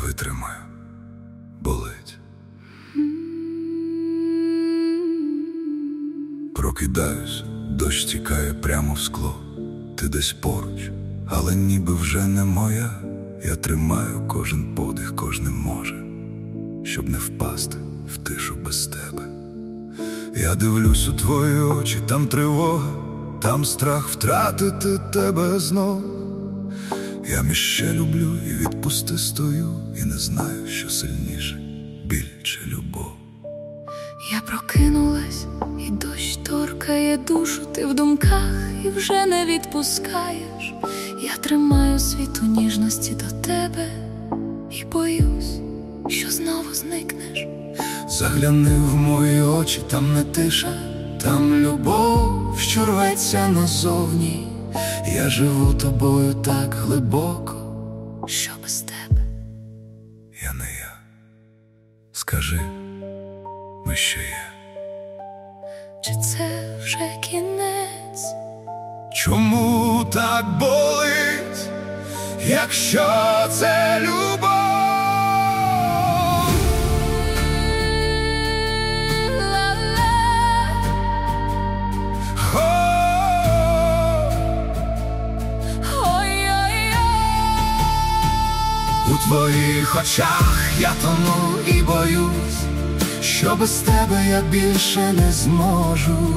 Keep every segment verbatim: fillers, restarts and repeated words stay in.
витримаю, болить. Прокидаюсь, дощ тікає прямо в скло. Ти десь поруч, але ніби вже не моя. Я тримаю кожен подих, кожним може, щоб не впасти в тишу без тебе. Я дивлюсь у твої очі, там тривога, там страх втратити тебе знов. Я міще люблю і відпусти стою, і не знаю, що сильніше, біль чи любов. Я прокинулась, і дощ торкає душу. Ти в думках і вже не відпускаєш. Я тримаю світ у ніжності до тебе і боюсь, що знову зникнеш. Загляни в мої очі, там не тиша, там любов, що рветься назовні. Я живу тобою так глибоко, що без тебе я не я. Скажи, ми ще є. Чи це вже кінець? Чому так болить, якщо це любов? У твоїх очах я тону і боюсь, що без тебе я більше не зможу.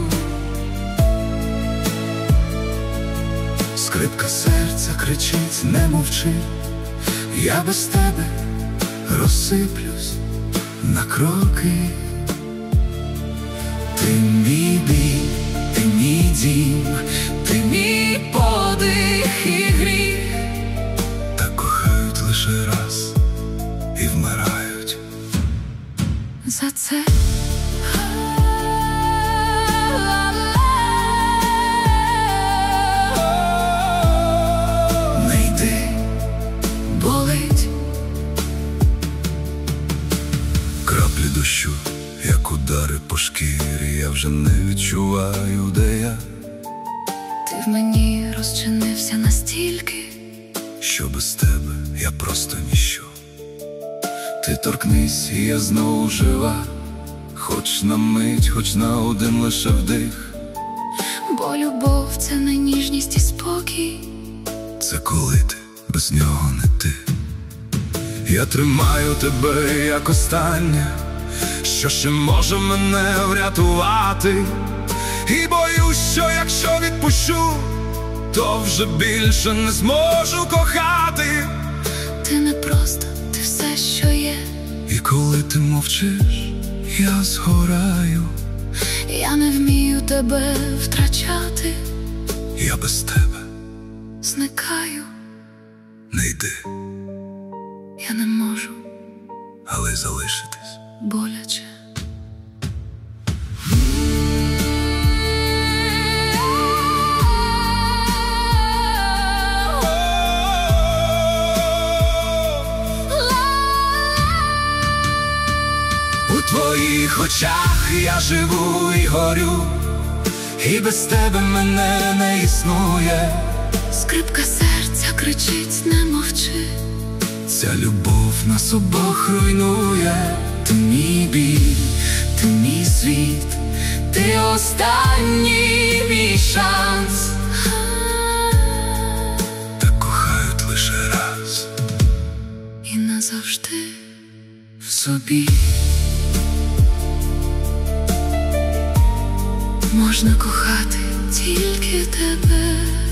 Скрипка серця кричить, не мовчи. Я без тебе розсиплюсь на кроки. Ти мій біль, ти мій дім, ти мій подих і гріх. Так кохають лише раз і вмирають за це. Не йди, болить. Краплі дощу, як удари по шкірі. Я вже не відчуваю, де я. Ти в мені розчинився настільки, що без тебе я просто ніщо. Ти торкнись, і я знову жива. Хоч на мить, хоч на один лише вдих. бо любов – це не ніжність і спокій. Це коли ти без нього не ти. Я тримаю тебе як останнє, що ще може мене врятувати. І боюсь, що якщо відпущу, то вже більше не зможу кохати. Ти не просто, ти все, що є. І коли ти мовчиш, я згораю. Я не вмію тебе втрачати. Я без тебе зникаю. Не йди, Я не можу, але й залишитись боляче. У твоїх очах я живу і горю, і без тебе мене не існує. Скрипка серця кричить, не мовчи. Ця любов нас обох руйнує. Ти мій біль, ти мій світ, ти останній мій шанс. Так кохають лише раз І назавжди в собі. Можна кохати тільки тебе.